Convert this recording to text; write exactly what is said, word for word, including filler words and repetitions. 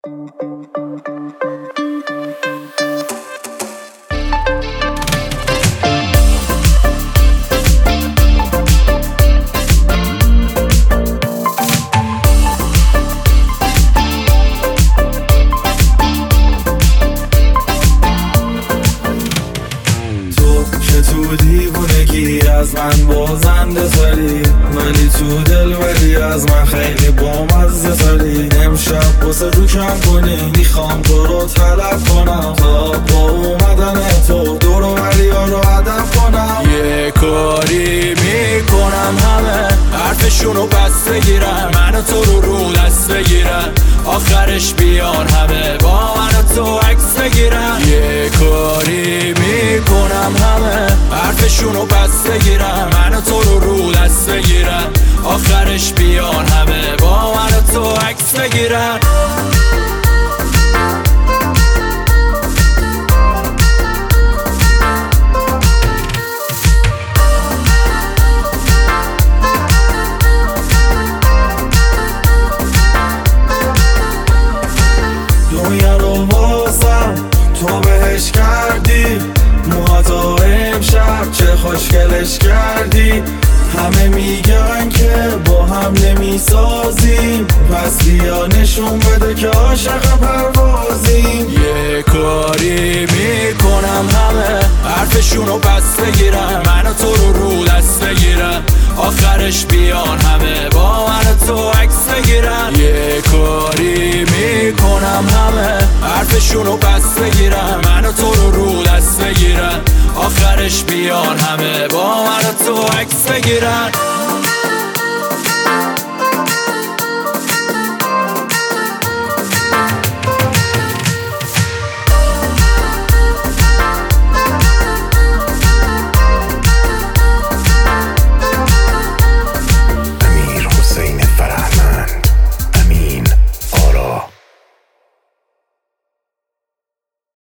تو دیوونگی از من بازنده تری، ولی تو دل ولی از من خیلی بامزه تری. امشب واسه رو کم کنی میخوام تو رو طلب کنم، تا با اومدن تو دور و بریا رو هدف کنم. یه کاری میکنم همه حرفشونو پس بگیرن، من و تو رو رو دست بگیرن، آخرش بیان همه با من و تو عکس بگیرن. یه کاری میکنم همه حرفشونو پس بگیرن، من و تو رو رو دست بگیرن، آخرش بیان همه با من و تو عکس بگیرن. دنیا رو واسم تو بهش کردی، موهاتو امشب چه خوشگلش کردی. همه میگن که با هم نمیسازیم، پس بیا نشون بده که عاشق پروازیم. یه کاری میکنم همه حرفشونو پس بگیرن، من و تو رو رو دست بگیرن، آخرش بیان همه با من و تو عکس بگیرن. یه کاری میکنم همه حرفشونو پس بگیرن، من و تو رو رو دست بگیرن، آخرش بیان همه با من و تو عکس بگیرن.